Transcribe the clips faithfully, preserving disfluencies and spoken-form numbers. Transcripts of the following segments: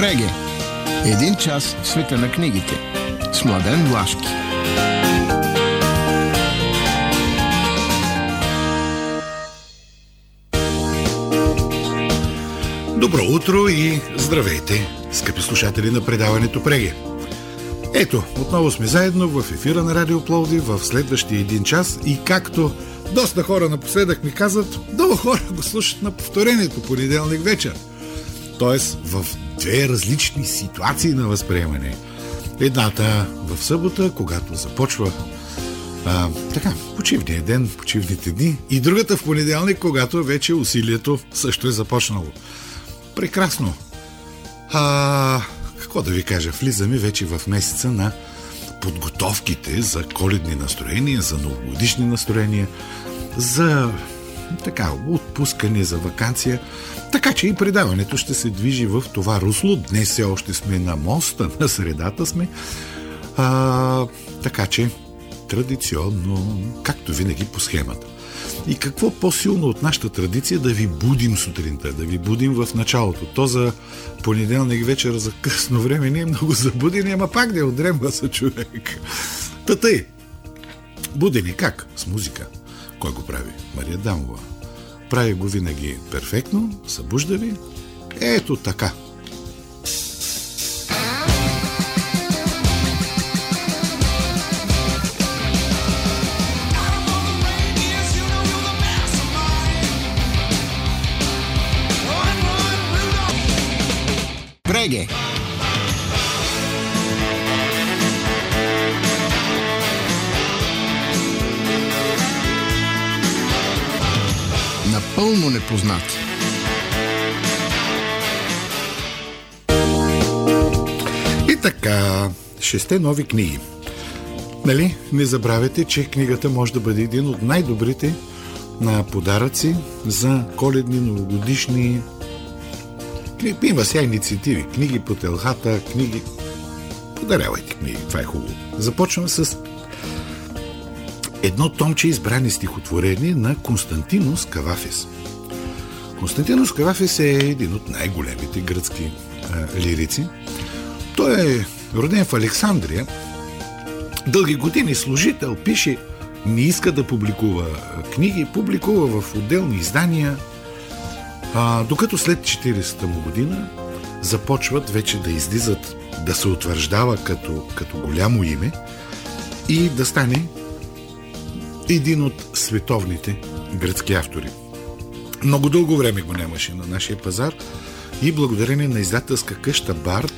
Преге. Един час в света на книгите. С Младен Влашки. Добро утро и здравейте, скъпи слушатели на предаването Преге. Ето, отново сме заедно в ефира на Радио Пловдив в следващия един час и както доста хора напоследък ми казват, много хора го слушат на повторението понеделник вечер. Тоест в две различни ситуации на възприемане. Едната в събота, когато започва а, така, почивния ден, почивните дни, и другата в понеделник, когато вече усилието също е започнало. Прекрасно. А, какво да ви кажа, влизаме вече в месеца на подготовките за коледни настроения, за новогодишни настроения, за така, отпускане, за ваканция. Така че и предаването ще се движи в това русло. Днес все още сме на моста, на средата сме. А, така че традиционно, както винаги по схемата. И какво по-силно от нашата традиция да ви будим сутринта, да ви будим в началото. То за понеделник вечер за късно време не е много за будене, ама пак да отдремва са човек. Та тъй. Будени как? С музика. Кой го прави? Мария Дамова. Прави го винаги перфектно, събужда ви. Ето така. Преге. Напълно непознати. И така, шесте нови книги. Нали, не забравяйте, че книгата може да бъде един от най-добрите на подаръци за коледни, новогодишни. Има сега инициативи. Книги по телхата, книги. Подарявайте книги, това е хубаво. Започвам с едно томче избрани стихотворения на Константинос Кавафис. Константинос Кавафис е един от най-големите гръцки а, лирици. Той е роден в Александрия. Дълги години служител, пише, не иска да публикува книги, публикува в отделни издания, а, докато след четиридесета му година започват вече да излизат, да се утвърждава като, като голямо име и да стане един от световните гръцки автори. Много дълго време го нямаше на нашия пазар и благодарение на издателска къща Барт,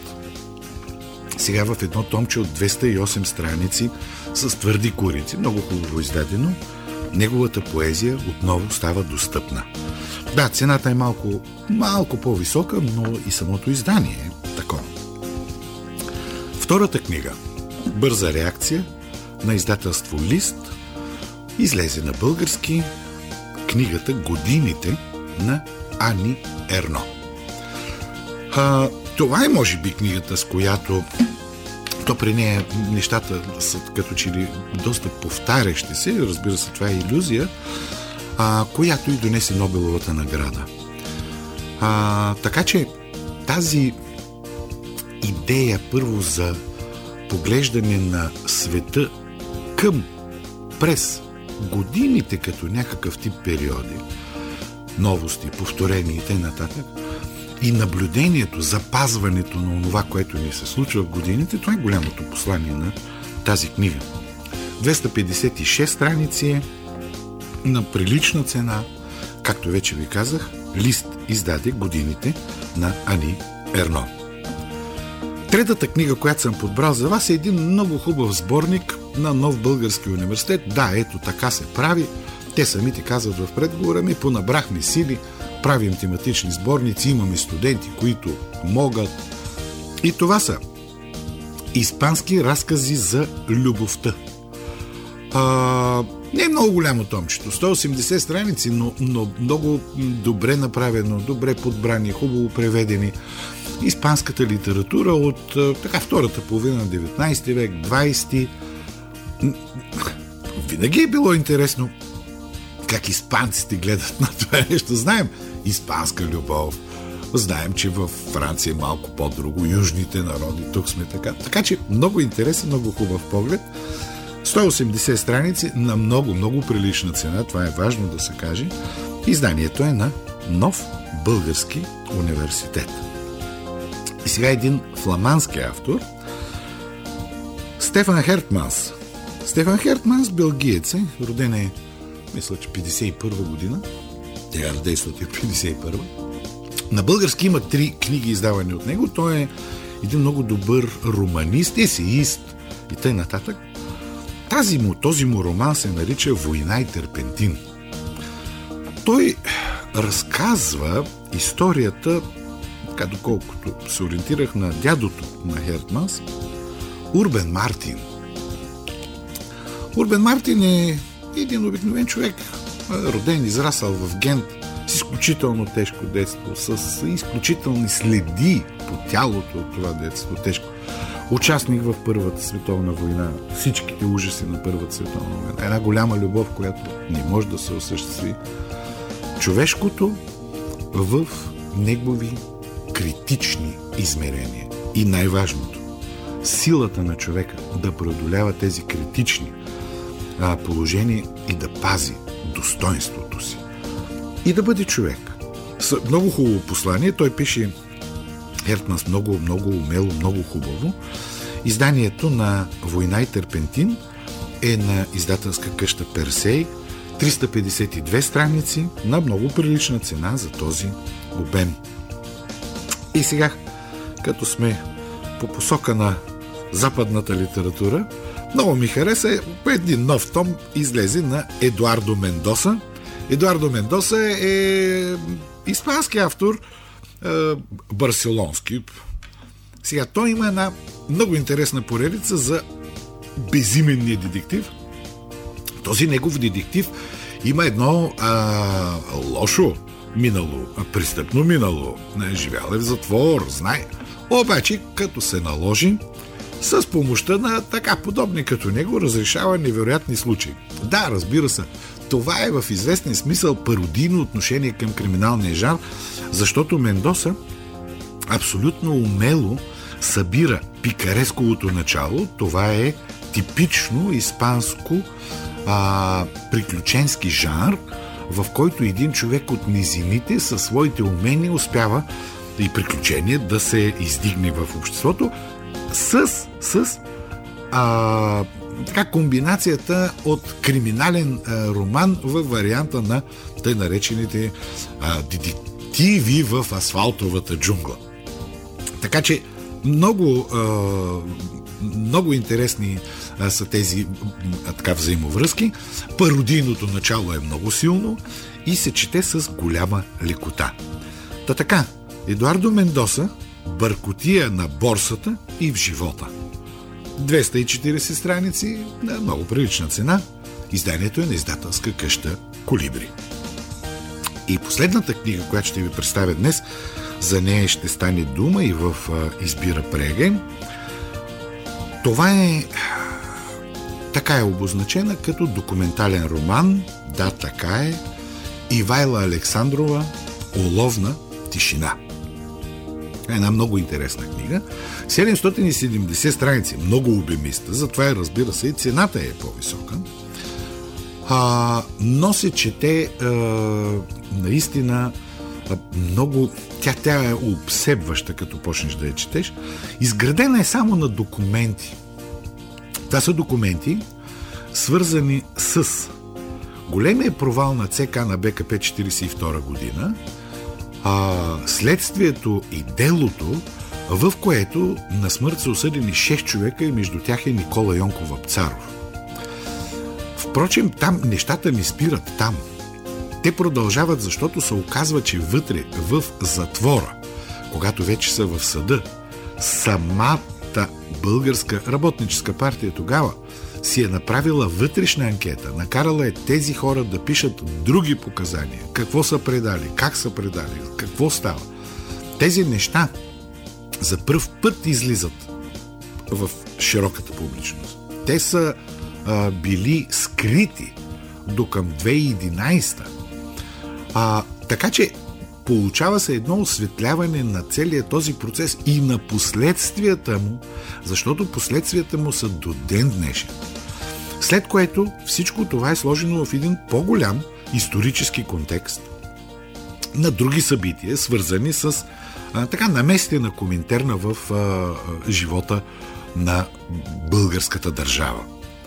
сега в едно томче от двеста и осем страници с твърди корици, много хубаво издадено, неговата поезия отново става достъпна. Да, цената е малко, малко по-висока, но и самото издание е такова. Втората книга, Бърза реакция, на издателство Лист, излезе на български, книгата Годините на Ани Ерно. А, това е, може би, книгата, с която то при нея нещата са като че ли доста повтарящи се, разбира се, това е илюзия, а, която и донесе Нобеловата награда. А, така че тази идея първо за поглеждане на света към, през годините като някакъв тип периоди, новости, повторения и т.н. и наблюдението, запазването на това, което ни се случва в годините, това е голямото послание на тази книга. двеста петдесет и шест страници е на прилична цена, както вече ви казах, Лист издаде Годините на Ани Ерно. Третата книга, която съм подбрал за вас, е един много хубав сборник на Нов български университет. Да, ето така се прави. Те самите казват в предговора ми, понабрахме сили, правим тематични сборници, имаме студенти, които могат. И това са испански разкази за любовта. А, не е много голямо томчето, сто и осемдесет страници, но, но много добре направено, добре подбрани, хубаво преведени. Испанската литература от така втората половина на деветнайсети век, двайсети. Винаги е било интересно как испанците гледат на това нещо. Знаем испанска любов, Знаем, че в Франция е малко по-друго, южните народи, тук сме така. Така че много интересен, много хубав поглед. сто и осемдесет страници на много, много прилична цена, това е важно да се каже. Изданието е на Нов български университет. И сега един фламандски автор, Стефан Хертманс. Стефан Хертманс, белгиец е, роден е, мисля, че петдесет и първа година, тя деветстотин петдесет и първа. На български има три книги издавани от него. Той е един много добър романист, есеист и т.н. нататък. Тази му, този му роман се нарича Война и терпентин. Той разказва историята, така доколкото се ориентирах, на дядото на Хертманс, Урбен Мартин. Урбен Мартин е един обикновен човек, роден, израсъл в Гент, с изключително тежко детство, с изключителни следи по тялото от това детство, тежко. Участник в Първата световна война, всичките ужаси на Първата световна война. Една голяма любов, която не може да се осъществи. Човешкото в негови критични измерения. И най-важното, силата на човека да преодолява тези критични а, положения и да пази достоинството си. И да бъде човек. С много хубаво послание. Той пише Хертманс много, много умело, много хубаво. Изданието на Война и терпентин е на издателска къща Персей. триста петдесет и две страници на много прилична цена за този обем. И сега, като сме по посока на западната литература, много ми хареса един нов том, излезе на Едуардо Мендоса. Едуардо Мендоса е испански автор, барселонски. Сега, той има една много интересна поредица за безименния детектив. Този негов детектив има едно а, лошо минало, престъпно минало. Живял е в затвор, знае. Обаче, като се наложи, с помощта на така подобни като него, разрешава невероятни случаи. Да, разбира се, това е в известен смисъл пародийно отношение към криминалния жанр, защото Мендоса абсолютно умело събира пикаресковото начало. Това е типично испанско а, приключенски жанр, в който един човек от низините със своите умения успява и приключения да се издигне в обществото с, с а, така комбинацията от криминален а, роман във варианта на тъй наречените а, детективи в асфалтовата джунгла. Така че много, а, много интересни а, са тези а, така взаимовръзки. Пародийното начало е много силно и се чете с голяма лекота. Та така, Едуардо Мендоса, Бъркотия на борсата и в живота. двеста и четиридесет страници на много прилична цена. Изданието е на издателска къща Колибри. И последната книга, която ще ви представя днес, за нея ще стане дума и в Избира Преге. Това е така е обозначена като документален роман. Да, така е. Ивайла Александрова "Уловна тишина". Една много интересна книга. седемстотин и седемдесет страници. Много обемиста. Затова е, разбира се, и цената е по-висока. А, но се чете а, наистина а, много... Тя, тя е обсебваща, като почнеш да я четеш. Изградена е само на документи. Това са документи, свързани с големия провал на ЦК на БКП четиридесет и втора година, а, следствието и делото, в което на смърт са осъдени шест човека и между тях е Никола Йонков Вапцаров. Впрочем, там нещата не спират там. Те продължават, защото се оказва, че вътре, в затвора, когато вече са в съда, самата българска работническа партия тогава си е направила вътрешна анкета, накарала е тези хора да пишат други показания. Какво са предали, как са предали, какво става. Тези неща за пръв път излизат в широката публичност. Те са а, били скрити до към две хиляди и единадесета. А, така че Получава се едно осветляване на целия този процес и на последствията му, защото последствията му са до ден днешен. След което всичко това е сложено в един по-голям исторически контекст на други събития, свързани с а, така намесите на Коминтерна в а, живота на българската държава.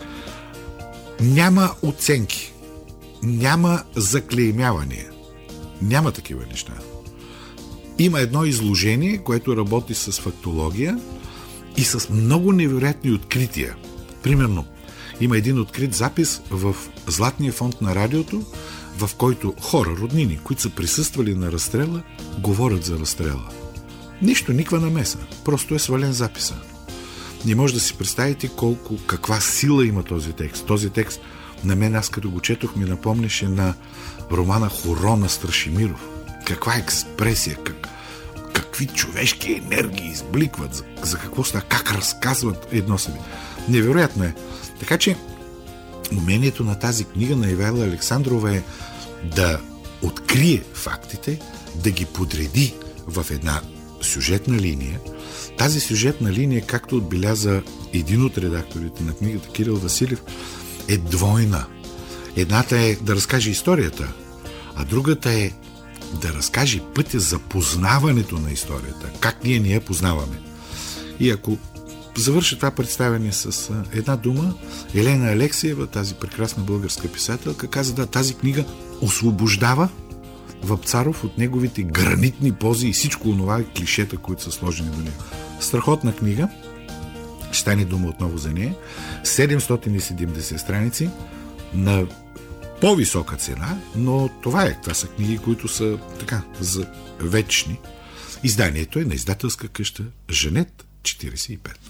Няма оценки, няма заклеймявания, няма такива неща. Има едно изложение, което работи с фактология и с много невероятни открития. Примерно, има един открит запис в Златния фонд на радиото, в който хора, роднини, които са присъствали на разстрела, говорят за разстрела. Нищо, никаква намеса. Просто е свален записа. Не може да си представите колко, каква сила има този текст. Този текст на мен, аз като го четох, ми напомняше на романа Хоро на Страшимиров. Каква експресия, как, какви човешки енергии избликват, за, за какво става, как разказват едно себе. Невероятно е. Така че умението на тази книга на Ивайла Александрова е да открие фактите, да ги подреди в една сюжетна линия. Тази сюжетна линия, както отбеляза един от редакторите на книгата, Кирил Василев, е двойна. Едната е да разкаже историята, а другата е да разкаже пътя за познаването на историята. Как ние не я познаваме. И ако завърша това представяне с една дума, Елена Алексиева, тази прекрасна българска писателка, каза: да, тази книга освобождава Вапцаров от неговите гранитни пози и всичко онова клишета, които са сложени до него. Страхотна книга, ще стане дума отново за нея, седемстотин и седемдесет страници на по-висока цена, но това е. Това са книги, които са така, за вечни. Изданието е на издателска къща Жанет четиридесет и пет.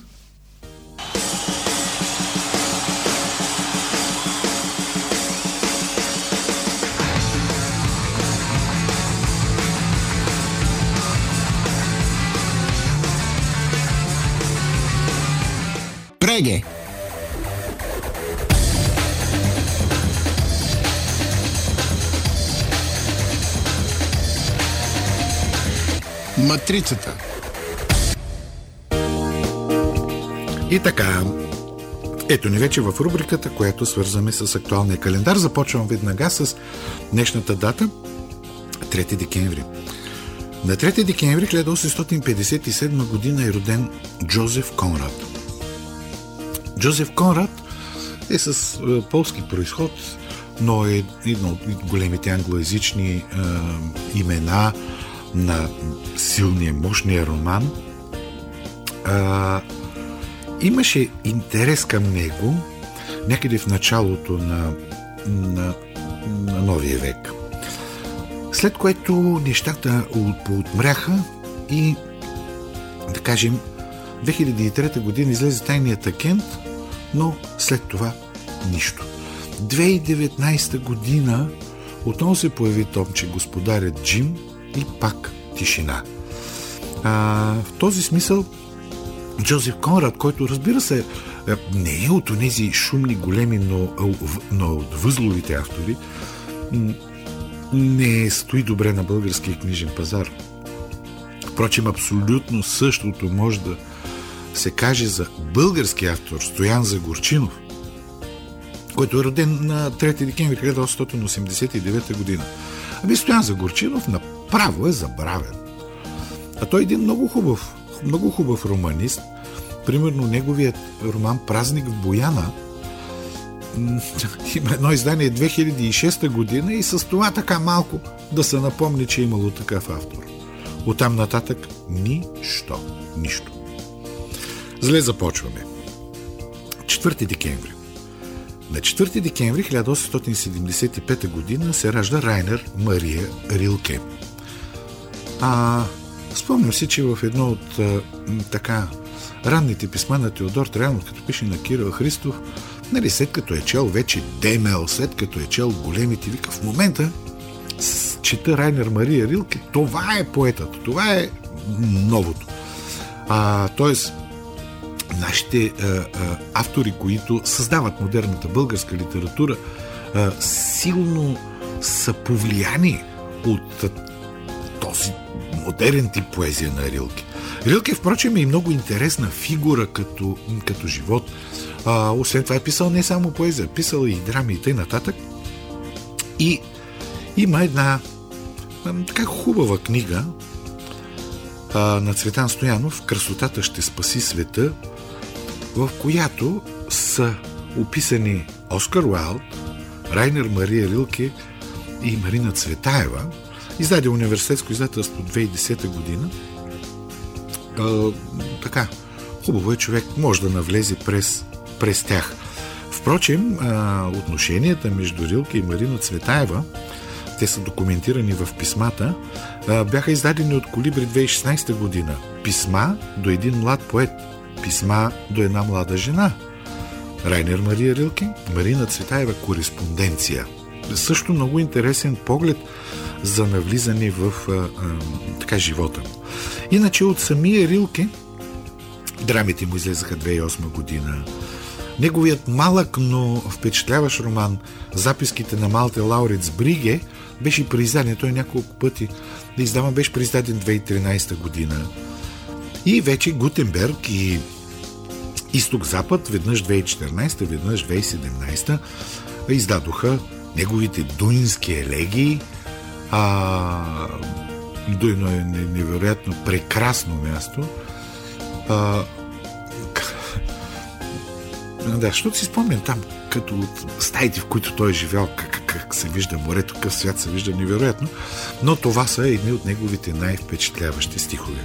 Преге! Матрицата. И така, ето ни вече в рубриката, която свързваме с актуалния календар. Започвам веднага с днешната дата, трети декември. На трети декември хиляда осемстотин петдесет и седма година е роден Джозеф Конрад. Джозеф Конрад е с е, полски произход, но е едно от големите англоязични е, имена на силния, мощния роман. А, имаше интерес към него някъде в началото на, на, на новия век. След което нещата поотмряха и, да кажем, две хиляди и трета година излезе Тайният агент, но след това нищо. две хиляди и деветнадесета година отново се появи Томче Господарят Джим и пак тишина. А, в този смисъл Джозеф Конрад, който, разбира се, не е от тези шумни, големи, но, но от възловите автори, не стои добре на българския книжен пазар. Впрочем, абсолютно същото може да се каже за български автор Стоян Загорчинов, който е роден на трети декември хиляда осемстотин осемдесет и девета година. Ами Стоян Загорчинов направо е забравен. А той е един много хубав, много хубав романист. Примерно неговият роман Празник в Бояна има едно издание две хиляди и шеста година и с това така малко да се напомни, че е имало такъв автор. Оттам нататък нищо. Нищо. Зле започваме. четвърти декември. На четвърти декември хиляда осемстотин седемдесет и пета година се ражда Райнер Мария Рилке. А спомням си, че в едно от а, така ранните писма на Теодор Траянов, като пише на Кирил Христов, нали, след като е чел вече Демел, след като е чел големите, вика, в момента чета Райнер Мария Рилке, това е поетът, това е новото. А, тоест, нашите а, а, автори, които създават модерната българска литература, а, силно са повлияни от а, този модерен тип поезия на Рилке. Рилке, впрочем, е и много интересна фигура като, като живот. А, освен това е писал не само поезия, писал и драми и т.н. И има една така хубава книга а, на Цветан Стоянов "Красотата ще спаси света", в която са описани Оскар Уайлд, Райнер Мария Рилке и Марина Цветаева. Издаде университетско издателство две хиляди и десета година. А, така, хубаво е, човек може да навлезе през, през тях. Впрочем, а, отношенията между Рилке и Марина Цветаева, те са документирани в писмата, а, бяха издадени от Колибри две хиляди и шестнадесета година. Писма до един млад поет, писма до една млада жена. Райнер Мария Рилке, Марина Цветаева, кореспонденция. Също много интересен поглед за навлизане в а, а, така живота му. Иначе от самия Рилке драмите му излезаха две хиляди и осма година. Неговият малък, но впечатляващ роман "Записките на Малте Лауриц Бриге" беше преиздаден. Той няколко пъти да издава, беше преиздаден две хиляди и тринадесета година. И вече Гутенберг и Изток-Запад, веднъж две хиляди и четиринадесета, веднъж две хиляди и седемнадесета, издадоха неговите дуински елегии. А, Дуйно е невероятно прекрасно място. А, да, защото си спомням там, като от стаите, в които той е живял, как, как се вижда морето, какъв свят се вижда невероятно, но това са едни от неговите най-впечатляващи стихове.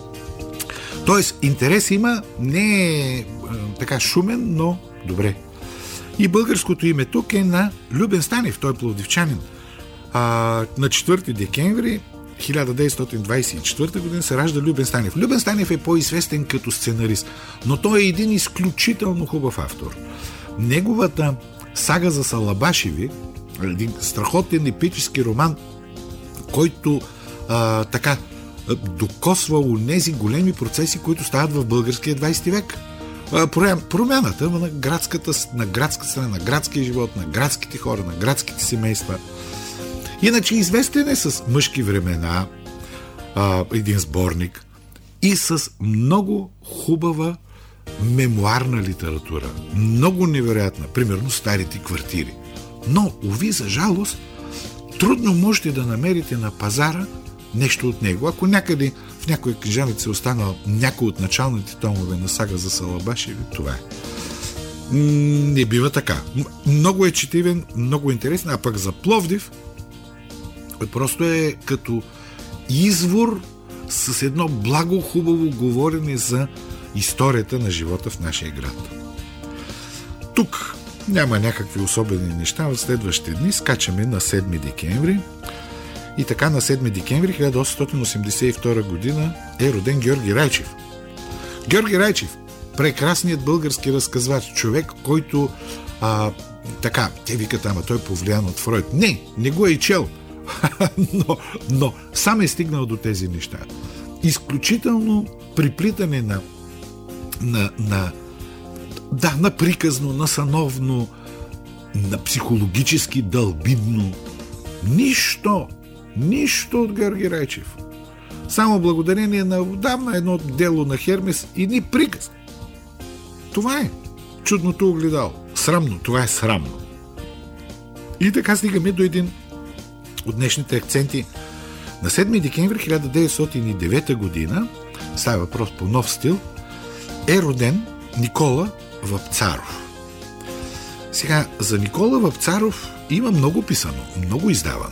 Тоест, интерес има, не е така шумен, но добре. И българското име тук е на Любен Станев, той е пловдивчанин. А, на четвърти декември хиляда деветстотин двадесет и четвърта година се ражда Любен Станев. Любен Станев е по-известен като сценарист, но той е един изключително хубав автор. Неговата "Сага за Салабашеви", един страхотен епически роман, който а, така докосва онези големи процеси, които стават в българския двадесети век. А, промяната на градската, на градската страна, на градския живот, на градските хора, на градските семейства. Иначе известен е с "Мъжки времена", а, един сборник, и с много хубава мемуарна литература. Много невероятна. Примерно "Старите квартири". Но, уви, за жалост, трудно можете да намерите на пазара нещо от него. Ако някъде в някоя книжарница е останал някой от началните томове на "Сага за Салабашеви", това е. Не бива така. Много е четивен, много интересен, а пък за Пловдив просто е като извор с едно благо хубаво говорене за историята на живота в нашия град. Тук няма някакви особени неща. В следващите дни скачаме на седми декември. И така на седми декември хиляда осемстотин осемдесет и втора година е роден Георги Райчев. Георги Райчев, прекрасният български разказвач, човек, който а, така, те викат, ама той е повлиян от Фройд. Не, не го е и чел. но, но сам е стигнал до тези неща. Изключително приплитане на на, на да, на приказно, на сановно, на психологически дълбидно. Нищо, нищо от Георги Райчев. Само благодарение на отдавна едно дело на Хермес и ни приказ. Това е чудното огледало. Срамно, това е срамно. И така стигаме до един от днешните акценти. На седми декември хиляда деветстотин и девета година, става въпрос по нов стил, е роден Никола Вапцаров. Сега, за Никола Вапцаров има много писано, много издавано.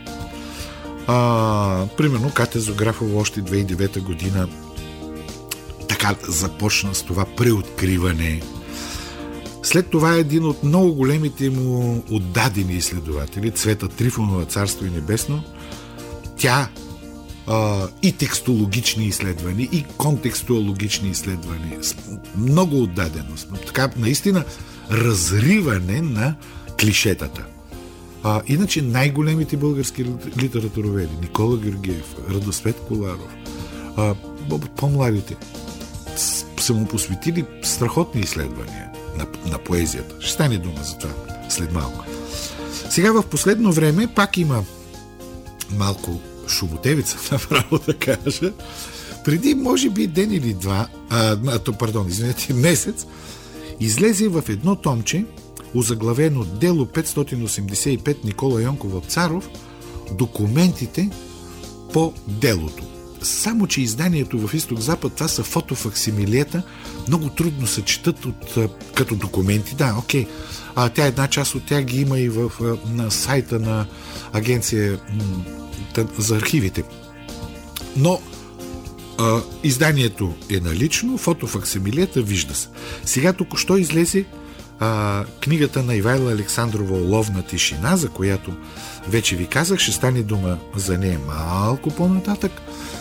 А, примерно, Катя Зографова още две хиляди и девета година така започна с това преоткриване. След това е един от много големите му отдадени изследователи, Цвета Трифонова, царство и небесно. Тя а, и текстологични изследвания, и контекстологични изследвания. Много отдаденост. Така, наистина, разриване на клишетата. А, иначе най-големите български литературоведи, Никола Георгиев, Радосвет Коларов, а, по-младите, са му посветили страхотни изследвания на, на поезията. Ще стане дума за това след малко. Сега в последно време пак има малко шумотевица, направо да кажа, преди, може би, ден или два, а, пардон, извинете, месец, излезе в едно томче, озаглавено Дело петстотин осемдесет и пет Никола Йонков Вапцаров, документите по делото. Само че изданието в Изток-Запад, това са фотофаксимилета, много трудно се четат от, като документи. Да, окей. А тя една част от тях ги има и в, на сайта на агенция за архивите. Но а, изданието е налично, фотофаксимилета вижда се. Сега току-що излезе а, книгата на Ивайла Александрова "Ловна тишина", за която вече ви казах, ще стане дума за нея малко по-нататък.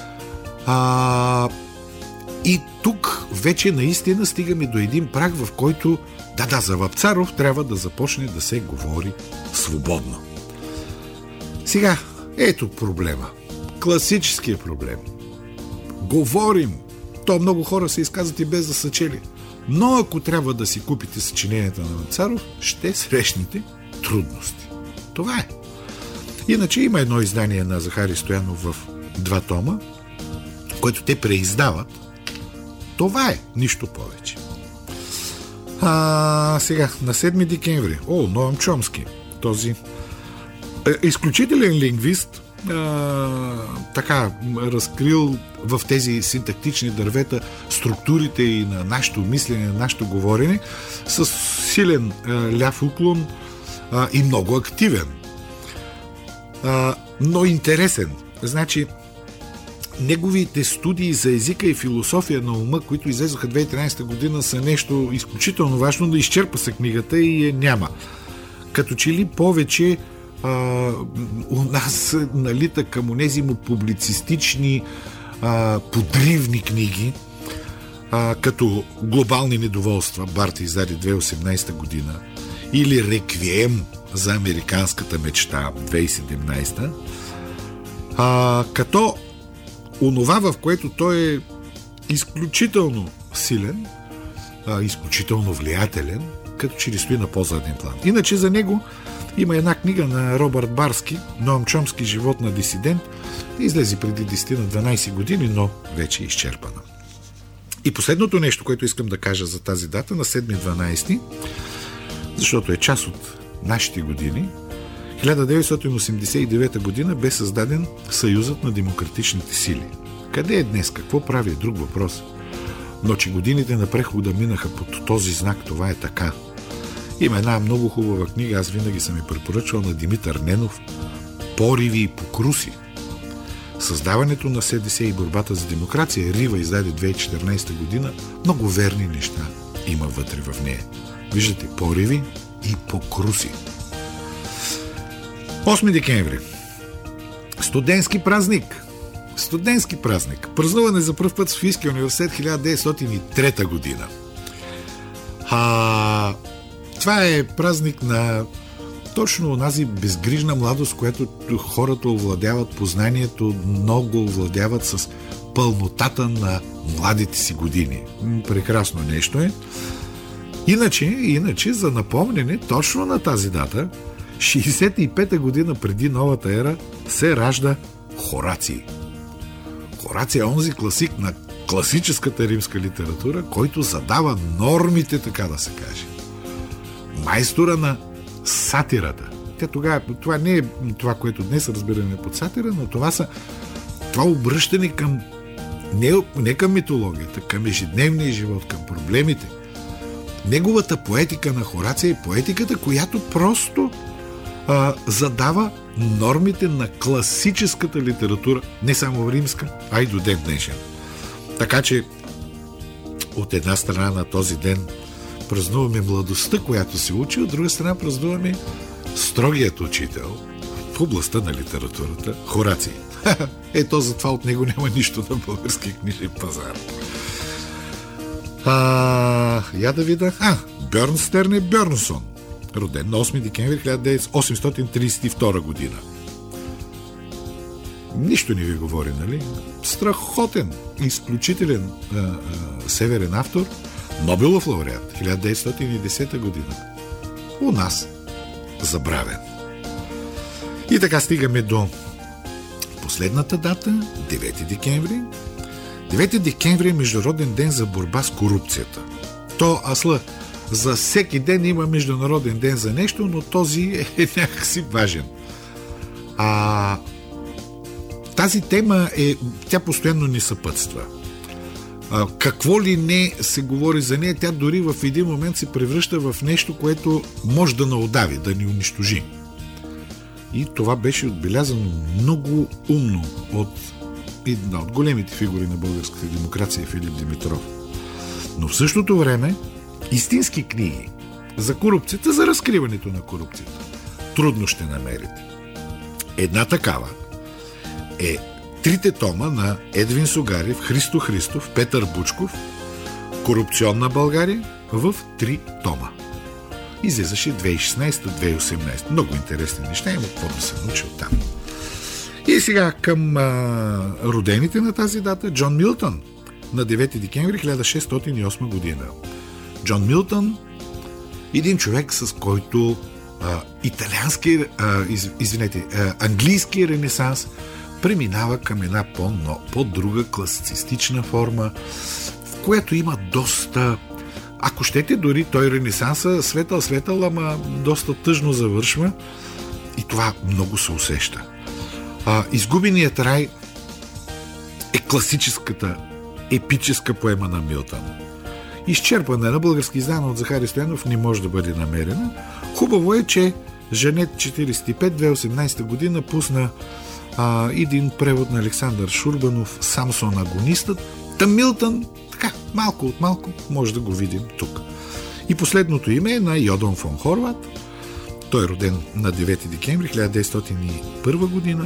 А, и тук вече наистина стигаме до един праг, в който да, да, за Вапцаров трябва да започне да се говори свободно. Сега, ето проблема. Класическият проблем. Говорим. То много хора се изказват и без да са чели. Но ако трябва да си купите съчиненията на Вапцаров, ще срещнете трудности. Това е. Иначе има едно издание на Захари Стоянов в два тома, което те преиздават. Това е, нищо повече. А, сега, на седми декември, о, Ноам Чомски, този е, изключителен лингвист, а, така, разкрил в тези синтактични дървета структурите и на нашето мислене, на нашето говорене, с силен а, ляв уклон а, и много активен. А, но интересен. Значи, неговите студии за езика и философия на ума, които излезоха две хиляди и тринадесета година, са нещо изключително важно, да изчерпа се книгата и я няма. Като че ли повече а, у нас налита към онези му публицистични а, подривни книги, а, като "Глобални недоволства", Барта издаде две хиляди и осемнадесета година, или "Реквием за американската мечта", две хиляди и седемнадесета, а, като онова, в което той е изключително силен, а, изключително влиятелен, като че ли стои на по-заден план. Иначе за него има една книга на Робърт Барски, "Ноам Чомски. Живот на дисидент", излезе преди десет на дванадесет години, но вече е изчерпана. И последното нещо, което искам да кажа за тази дата, на седми дванадесети, защото е част от нашите години, хиляда деветстотин осемдесет и девета година бе създаден Съюзът на демократичните сили. Къде е днес? Какво прави? Е друг въпрос. Но че годините на прехода минаха под този знак, това е така. Има една много хубава книга, аз винаги съм я препоръчвал, на Димитър Ненов, "Пориви и покруси". Създаването на СДС и борбата за демокрация, Рива издаде две хиляди и четиринадесета година, много верни неща има вътре в нея. Виждате, пориви и покруси. осми декември. Студентски празник. Студентски празник. Празнуване за пръв път в Софийския университет хиляда деветстотин и трета година. А, това е празник на точно онази безгрижна младост, която хората овладяват познанието, много овладяват с пълнотата на младите си години. Прекрасно нещо е. Иначе, иначе за напомнене, точно на тази дата, шейсет и пета година преди новата ера, се ражда Хораций. Хораций е онзи класик на класическата римска литература, който задава нормите, така да се каже. Майстора на сатирата. Тя тогава, това не е това, което днес разбираме под сатира, но това са това обръщане към не, не към митологията, към ежедневния живот, към проблемите. Неговата поетика на Хораций е поетиката, която просто а, задава нормите на класическата литература, не само римска, а и до ден днешен. Така че от една страна на този ден празнуваме младостта, която се учи, от друга страна празнуваме строгият учител в областта на литературата Хораций. Ето затова от него няма нищо на българския книжен пазар. А, я да видя. А, Бьорнстерн е Бьорнсон. Роден на осми декември хиляда осемстотин тридесет и втора година. Нищо не ви говори, нали? Страхотен, изключителен а, а, северен автор, Нобелов лауреат, хиляда деветстотин и десета година. У нас забравен. И така стигаме до последната дата, девети декември. девети декември е Международен ден за борба с корупцията. То, асла, за всеки ден има Международен ден за нещо, но този е някакси важен. А, тази тема е, тя постоянно ни съпътства. А, какво ли не се говори за нея, тя дори в един момент се превръща в нещо, което може да наудави, да ни унищожи. И това беше отбелязано много умно от една от големите фигури на българската демокрация, Филип Димитров. Но в същото време истински книги за корупцията, за разкриването на корупцията, трудно ще намерите. Една такава е трите тома на Едвин Сугарев, Христо Христов, Петър Бучков "Корупционна България" в три тома. Излизаше две хиляди и шестнадесета - две хиляди и осемнадесета. Много интересни неща, има какво да се научи от там. И сега към а, родените на тази дата. Джон Милтън на девети декември хиляда шестстотин и осма година. Джон Милтън, един човек, с който а, италиански, а, из, извинете, а, английски ренесанс преминава към една по, по-друга класицистична форма, в която има доста, ако щете, дори той ренесанса светъл, светъл, ама доста тъжно завършва и това много се усеща. А, Изгубеният рай е класическата епическа поема на Милтън. Изчерпана на български, издана от Захари Стоянов, не може да бъде намерена. Хубаво е, че Женет четиридесет и пет, две хиляди и осемнадесета година пусна а, един превод на Александър Шурбанов "Самсон агонистът". Та Милтън, така, малко от малко, може да го видим тук. И последното име е на Йодан фон Хорват. Той е роден на девети декември хиляда деветстотин и първа година.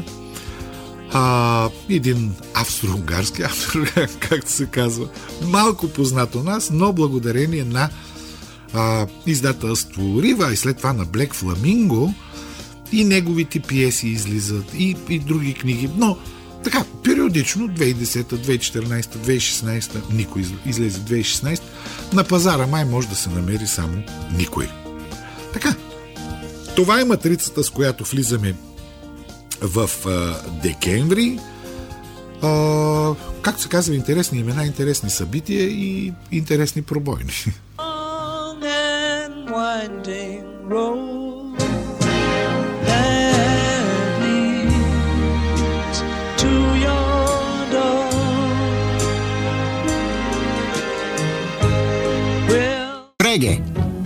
А, един австро-унгарски автор, както се казва, малко познат у нас, но благодарение на а, издателство Рива и след това на Блек Фламинго и неговите пиеси излизат и, и други книги, но така, периодично, две хиляди и десета, две хиляди и четиринадесета, две хиляди и шестнадесета, никой излезе две хиляди и шестнадесета, на пазара май може да се намери само никой. Така, това е матрицата, с която влизаме в а, декември. А, както се казва, интересни имена, интересни събития и интересни пробойни. Преге.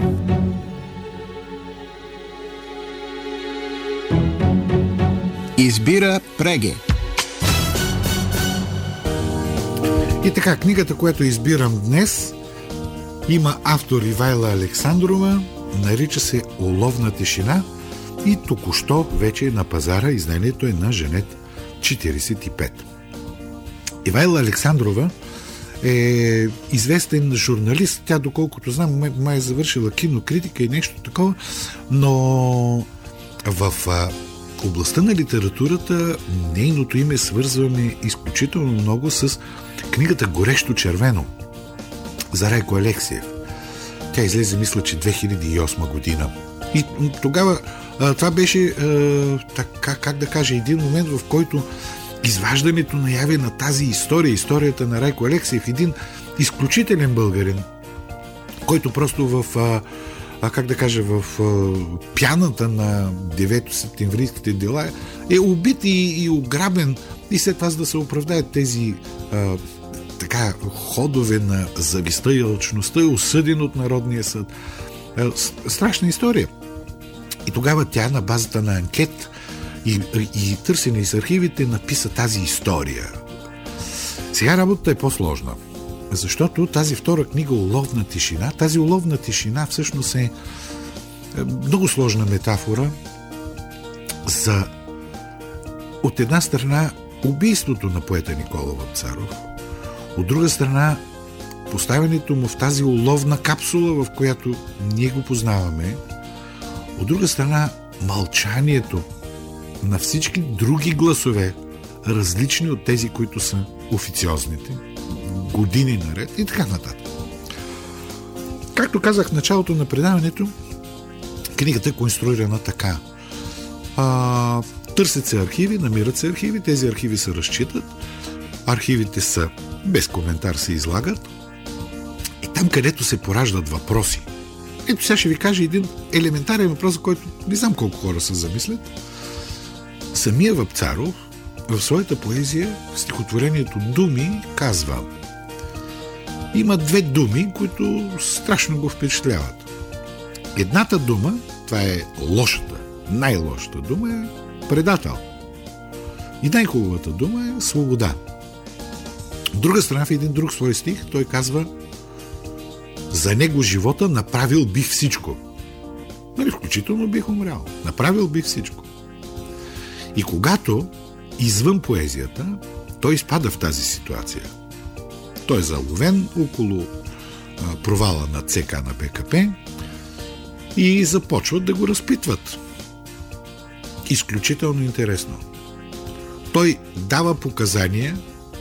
Избира Преге. И така, книгата, която избирам днес, има автор Ивайла Александрова, нарича се "Уловна тишина" и току-що вече е на пазара. Изданието е на Женет четиридесет и пет. Ивайла Александрова е известен журналист. Тя, доколкото знам, май е завършила кинокритика и нещо такова, но в а, областта на литературата нейното име свързваме изключително много с книгата "Горещо червено" за Райко Алексиев. Тя излезе, мисля, че две хиляди и осма година. И тогава а, това беше а, така, как да кажа, един момент, в който изваждането наяве на тази история, историята на Райко Алексиев, един изключителен българин, който просто в а, а, как да кажа, в а, пяната на девети септемврийските дела е убит и, и ограбен, и след това, за да се оправдаят тези а, така ходове на завистта и алчността, е осъден от Народния съд. А, страшна история. И тогава тя на базата на анкет и, и търсене из архивите написа тази история. Сега работата е по-сложна, защото тази втора книга "Уловна тишина", тази уловна тишина всъщност е много сложна метафора за, от една страна, убийството на поета Никола Вапцаров, от друга страна, поставянето му в тази уловна капсула, в която ние го познаваме, от друга страна, мълчанието на всички други гласове, различни от тези, които са официозните, години наред и така нататък. Както казах в началото на предаването, книгата е конструирана така. А, Търсят се архиви, намират се архиви, тези архиви се разчитат, архивите са без коментар се излагат и там, където се пораждат въпроси. Ето сега ще ви кажа един елементарен въпрос, за който не знам колко хора се замислят. Самия Вапцаров в своята поезия, в стихотворението Думи, казва: има две думи, които страшно го впечатляват. Едната дума, това е лошата, най-лошата дума е предател. И най-хубавата дума е свобода. От друга страна, в един друг свой стих, той казва: за него живота направил бих всичко. Нали, включително бих умрял. Направил бих всичко. И когато извън поезията, той изпада в тази ситуация. Той е заловен около а, провала на ЦК на БКП и започват да го разпитват. Изключително интересно. Той дава показания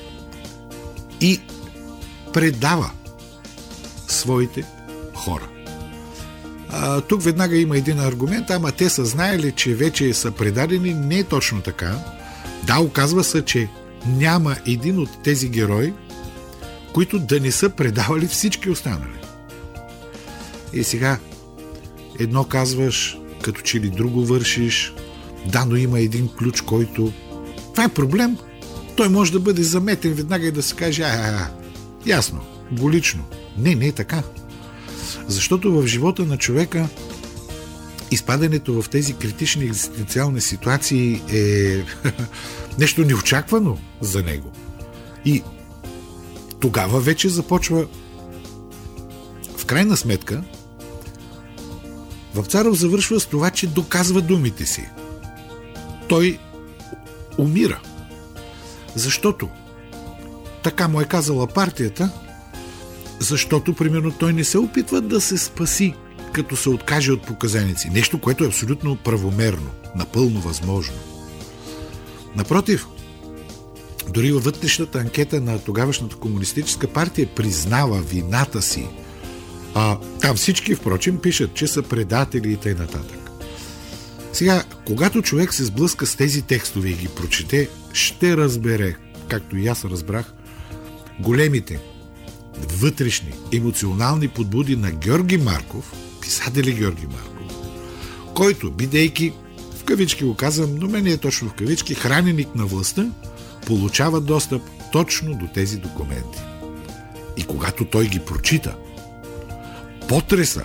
и предава своите хора. А, тук веднага има един аргумент, ама те са знаели, че вече са предадени. Не е точно така. Да, оказва се, че няма един от тези герои, които да не са предавали всички останали. И сега едно казваш, като че ли друго вършиш. Да, но има един ключ, който... Това е проблем. Той може да бъде заметен веднага и да се каже: а, а, а, ясно, двулично. Не, не е така. Защото в живота на човека изпадането в тези критични екзистенциални ситуации е нещо неочаквано за него. И тогава вече започва, в крайна сметка, Вапцаров завършва с това, че доказва думите си. Той умира. Защото така му е казала партията, защото, примерно, той не се опитва да се спаси, като се откаже от показаници. Нещо, което е абсолютно правомерно, напълно възможно. Напротив, дори във вътрешната анкета на тогавашната комунистическа партия признава вината си. А, там всички, впрочем, пишат, че са предатели и т.н. Сега, когато човек се сблъска с тези текстове и ги прочете, ще разбере, както и аз разбрах, големите вътрешни, емоционални подбуди на Георги Марков, писателя Георги Марков, който, бидейки, в кавички го казвам, но мен е точно в кавички, храненик на властта, получава достъп точно до тези документи. И когато той ги прочита, потреса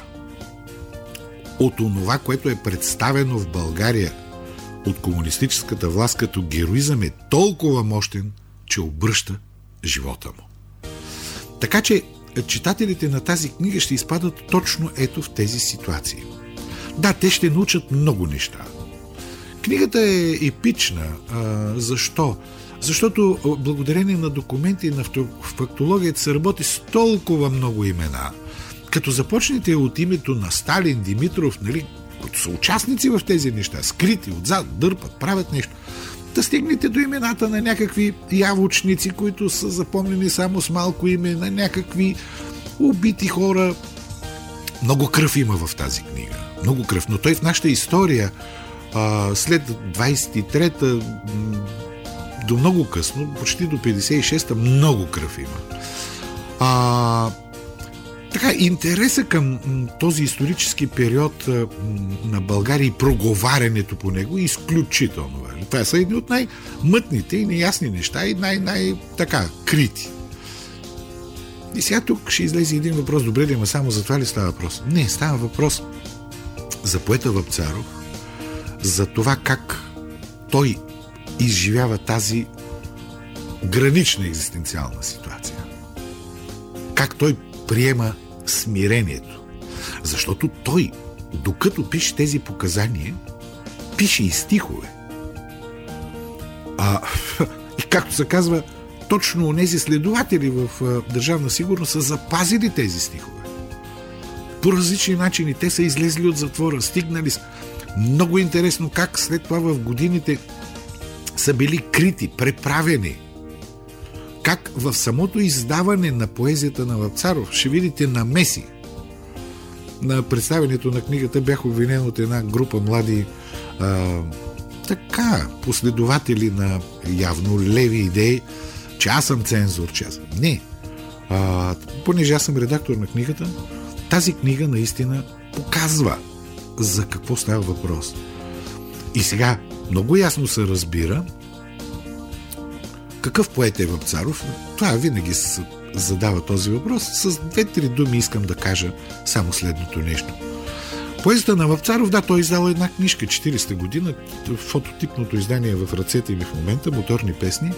от онова, което е представено в България от комунистическата власт като героизъм, е толкова мощен, че обръща живота му. Така че читателите на тази книга ще изпадат точно ето в тези ситуации. Да, те ще научат много неща. Книгата е епична. А, защо? Защото благодарение на документи на фактологията се работи с толкова много имена. Като започнете от името на Сталин, Димитров, нали, които са участници в тези неща, скрити, отзад, дърпат, правят нещо, да стигнете до имената на някакви явочници, които са запомнени само с малко име, на някакви убити хора. Много кръв има в тази книга. Много кръв. Но той в нашата история а, след двайсет и трета до много късно, почти до петдесет и шеста, много кръв има. А, така, интереса към този исторически период на България и проговарянето по него е изключително важно. Това са едни от най-мътните и неясни неща и най-най-така крити. И сега тук ще излезе един въпрос. Добре ли, ама само за това ли става въпрос? Не, става въпрос за поета Вапцаров, за това как той изживява тази гранична екзистенциална ситуация. Как той приема смирението. Защото той, докато пише тези показания, пише и стихове. А, и както се казва, точно онези следователи в Държавна сигурност са запазили тези стихове. По различни начини те са излезли от затвора, стигнали са. Много интересно как след това в годините са били крити, преправени. Как в самото издаване на поезията на Вапцаров ще видите намеси. На представянето на книгата бях обвинен от една група млади а, така последователи на явно леви идеи, че аз съм цензор, че аз съм... Не. А, понеже аз съм редактор на книгата, тази книга наистина показва за какво става въпрос. И сега много ясно се разбира какъв поет е Вапцаров. Това винаги се задава този въпрос. С две-три думи искам да кажа само следното нещо. Поезията на Вапцаров, да, той издал една книжка, четиридесета година, фототипното издание в ръцете ми в момента, Моторни песни.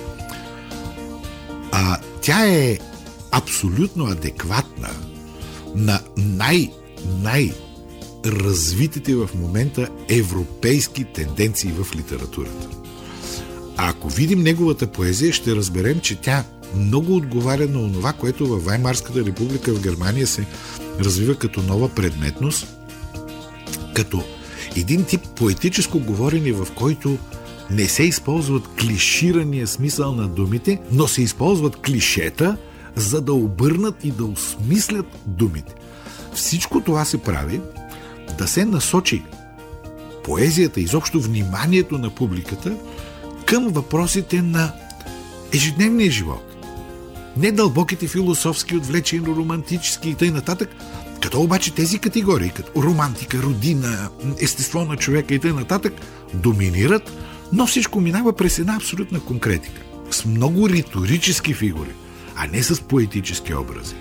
А тя е абсолютно адекватна на най- най-развитите в момента европейски тенденции в литературата. А ако видим неговата поезия, ще разберем, че тя много отговаря на онова, което във Ваймарската република в Германия се развива като нова предметност, като един тип поетическо говорене, в който не се използват клиширания смисъл на думите, но се използват клишета, за да обърнат и да осмислят думите. Всичко това се прави да се насочи поезията, изобщо вниманието на публиката към въпросите на ежедневния живот. Не дълбоките философски, отвлечени, романтически и т.н. Като обаче тези категории, като романтика, родина, естество на човека и т.н. доминират, но всичко минава през една абсолютна конкретика. С много риторически фигури, а не с поетически образи.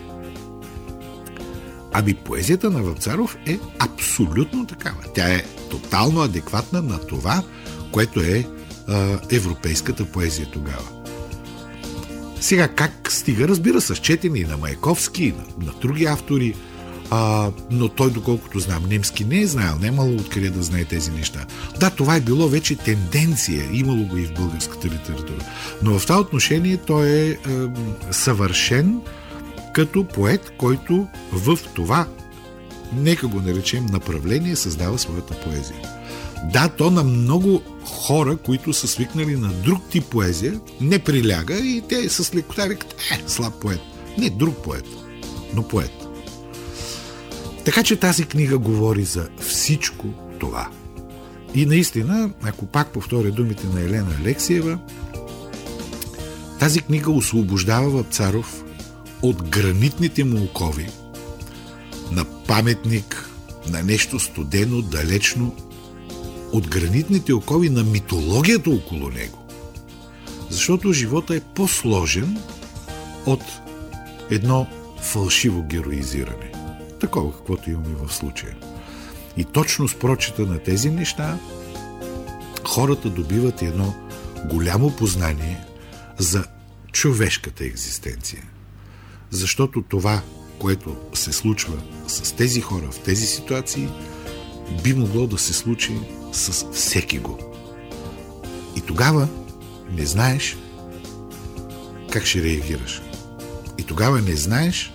Ами поезията на Вапцаров е абсолютно такава. Тя е тотално адекватна на това, което е а, европейската поезия тогава. Сега как стига? Разбира се, с четене и на Маяковски, и на, на други автори, а, но той, доколкото знам, немски не е знаел, не е имало откъде да знае тези неща. Да, това е било вече тенденция, имало го и в българската литература. Но в това отношение той е, е съвършен като поет, който в това, нека го наречем направление, създава своята поезия. Да, то на много хора, които са свикнали на друг тип поезия, не приляга и те с лекота викат, е, слаб поет. Не, друг поет, но поет. Така че тази книга говори за всичко това. И наистина, ако пак повторя думите на Елена Алексиева, тази книга освобождава Вапцаров от гранитните му окови на паметник, на нещо студено, далечно, от гранитните окови на митологията около него. Защото живота е по-сложен от едно фалшиво героизиране. Такова, каквото имаме в случая. И точно с прочита на тези неща хората добиват едно голямо познание за човешката екзистенция. Защото това, което се случва с тези хора в тези ситуации, би могло да се случи с всеки го. И тогава не знаеш как ще реагираш. И тогава не знаеш,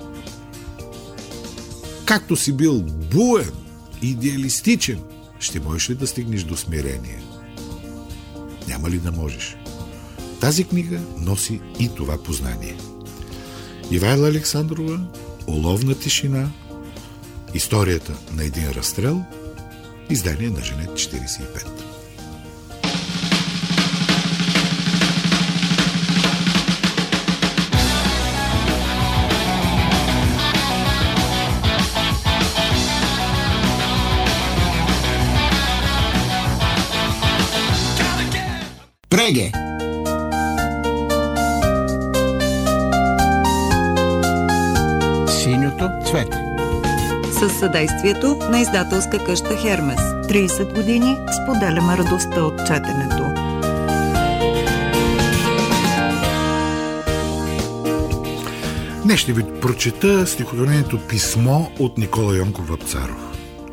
както си бил буен, идеалистичен, ще можеш ли да стигнеш до смирение? Няма ли да можеш? Тази книга носи и това познание. Ивайла Александрова, Уловна тишина, историята на един разстрел, издание на Женет четиридесет и пет. Преге! Синьото цвете. Със съдействието на издателска къща Хермес. тридесет години споделяме радостта от четенето. Днес ще ви прочета стихотворението Писмо от Никола Йонков Вапцаров.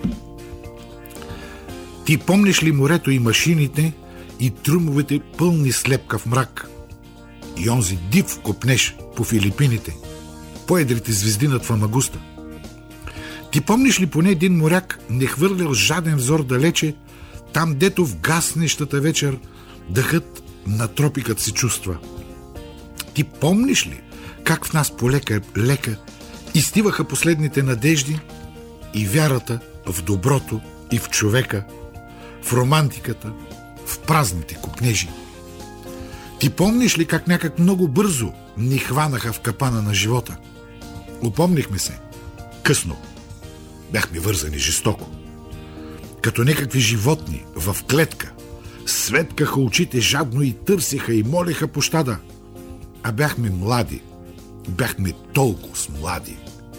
Ти помниш ли морето и машините и трумовете пълни слепка в мрак? И онзи див копнеш по Филипините, по-едрите звезди над Фамагуста? Ти помниш ли поне един моряк не хвърлял жаден взор далече, там дето в гаснещата вечер дъхът на тропикът се чувства? Ти помниш ли как в нас полека лека изтиваха последните надежди и вярата в доброто и в човека, в романтиката в празните копнежи. Ти помниш ли как някак много бързо ни хванаха в капана на живота? Упомнихме се. Късно. Бяхме вързани жестоко. Като някакви животни в клетка. Светкаха очите жадно и търсеха и молеха пощада. А бяхме млади. Бяхме толкова млади.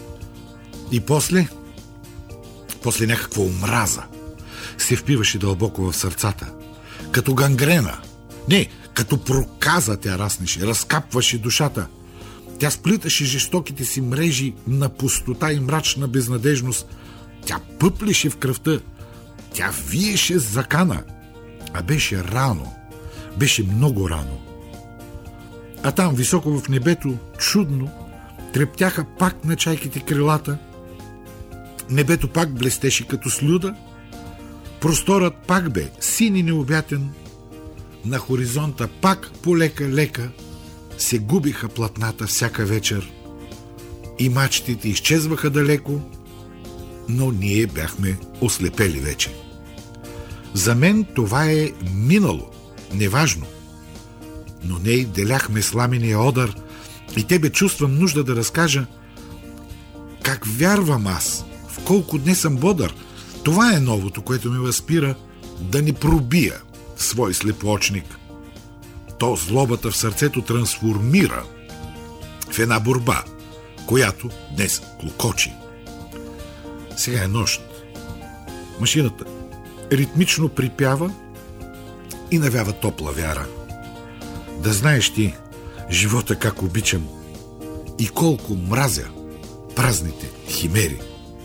И после... После някаква омраза се впиваше дълбоко в сърцата. Като гангрена. Не, като проказа тя раснеше, разкапваше душата. Тя сплиташе жестоките си мрежи на пустота и мрачна безнадежност. Тя пъплеше в кръвта. Тя виеше с закана. А беше рано. Беше много рано. А там, високо в небето, чудно, трептяха пак на чайките крилата. Небето пак блестеше като слюда. Просторът пак бе син и необятен. На хоризонта пак полека-лека се губиха платната всяка вечер. И мачтите изчезваха далеко, но ние бяхме ослепели вече. За мен това е минало, неважно. Но не и деляхме сламения одър и тебе чувствам нужда да разкажа как вярвам аз, в колко днес съм бодър. Това е новото, което ме възпира да не пробия свой слепоочник. То злобата в сърцето трансформира в една борба, която днес клокочи. Сега е нощ. Машината ритмично припява и навява топла вяра. Да знаеш ти живота как обичам и колко мразя празните химери.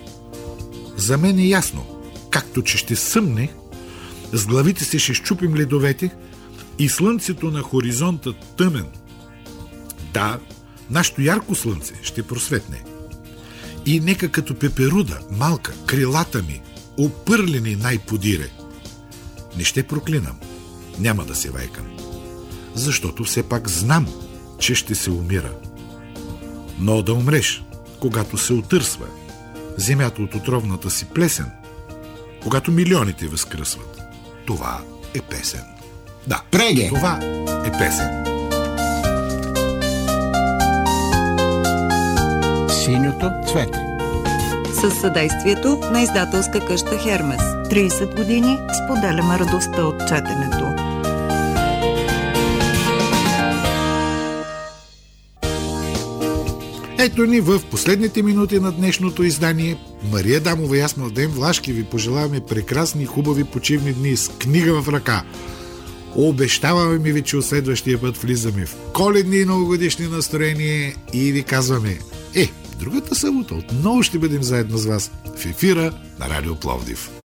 За мен е ясно, както че ще съмне, с главите се ще щупим ледовете и слънцето на хоризонта тъмен. Да, нашето ярко слънце ще просветне. И нека като пеперуда, малка, крилата ми, опърлени най-подире. Не ще проклинам, няма да се вайкам, защото все пак знам, че ще се умира. Но да умреш, когато се отърсва земята от отровната си плесен, когато милионите възкръсват, това е песен. Да, Преге! Това е песен. Синьото цвете. Със съдействието на издателска къща Хермес. трийсет години споделяме радостта от четенето. Ето ни в последните минути на днешното издание. Мария Дамова и аз, Младен Влашки, ви пожелаваме прекрасни, хубави почивни дни с книга в ръка. Обещаваме ми ви, че от следващия път влизаме в коледни и новогодишни настроения и ви казваме: е, другата събота отново ще бъдем заедно с вас в ефира на Радио Пловдив.